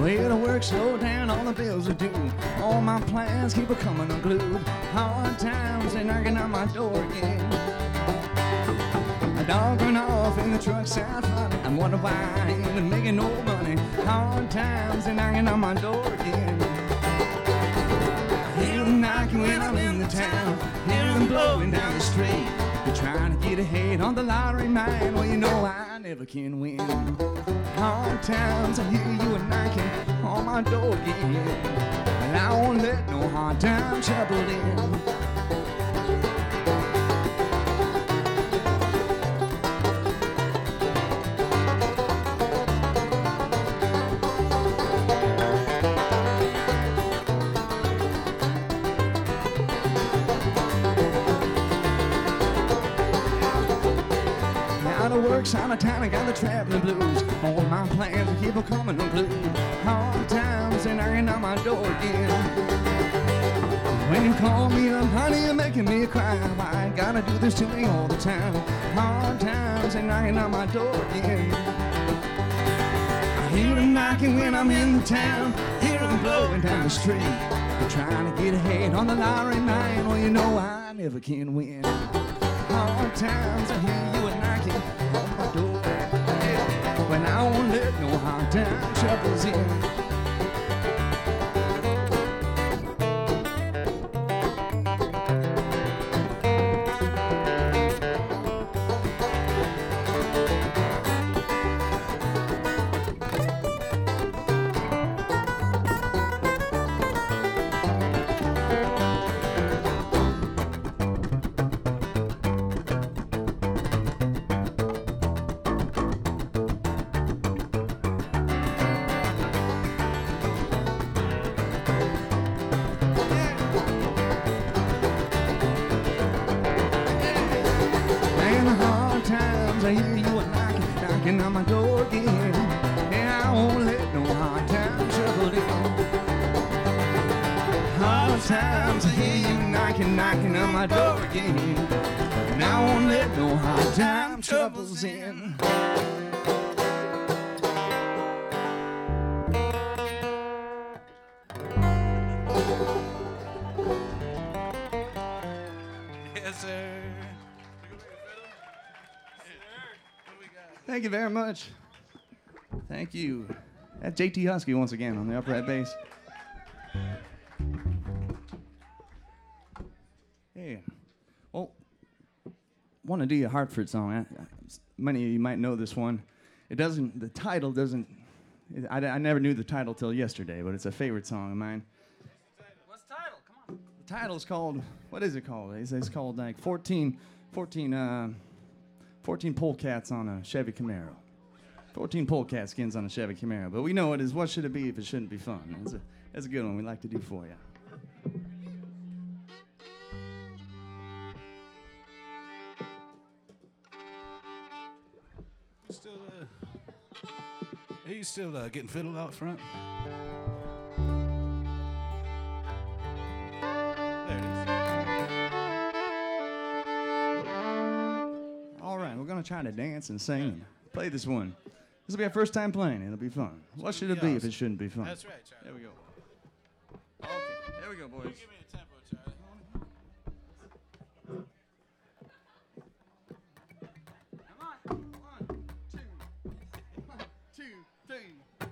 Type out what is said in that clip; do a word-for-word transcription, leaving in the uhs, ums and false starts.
Way to work, slow down, all the bills are due. All my plans keep a coming unglued. Hard times, they knocking on my door again. A dog went off in the truck sound funny. I'm wondering why I ain't making no money. Hard times, they knocking on my door again. I hear them knocking when I'm in the town. Hear them blowing down the street. You're trying to get ahead on the lottery man. Well, you know I never can win. Hard times, I hear you a knocking on my door again. And I won't let no hard time trouble in. Works out of town, I got the traveling blues. All my plans keep on coming unglued. Hard times, they knocking on my door again. When you call me up, honey, you're making me cry. Why I gotta do this to me all the time? Hard times, they knocking on my door again. I hear them knocking when I'm in the town. Hear them blowing down the street. They're trying to get ahead on the lottery nine. Well, you know I never can win. Hard times, I hear you a knocking on my door. Yeah. When I won't let no hard time troubles in. I hear you a knocking, knocking on my door again. And I won't let no hard time trouble in. Hard times, I hear you knocking, knocking on my door again. And I won't let no hard time troubles in. Yes, sir. Thank you very much. Thank you. That's J T Husky once again on the upright bass. Yeah. Well, want to do a Hartford song. I, I, many of you might know this one. It doesn't. The title doesn't. It, I, I never knew the title till yesterday, but it's a favorite song of mine. What's the title? Come on. The title's called. What is it called? It's, it's called like fourteen, fourteen, uh, fourteen polecats on a Chevy Camaro. fourteen polecat skins on a Chevy Camaro. But we know it is What Should It Be If It Shouldn't Be Fun. That's a, that's a good one we like to do for you. Still, uh, are you still uh, getting fiddle out front? There it is. All right, we're going to try to dance and sing and play this one. This will be our first time playing. It'll be fun. What should it be if it shouldn't be fun? That's right, Charlie. There we go. Okay, there we go, boys. Give me a tempo.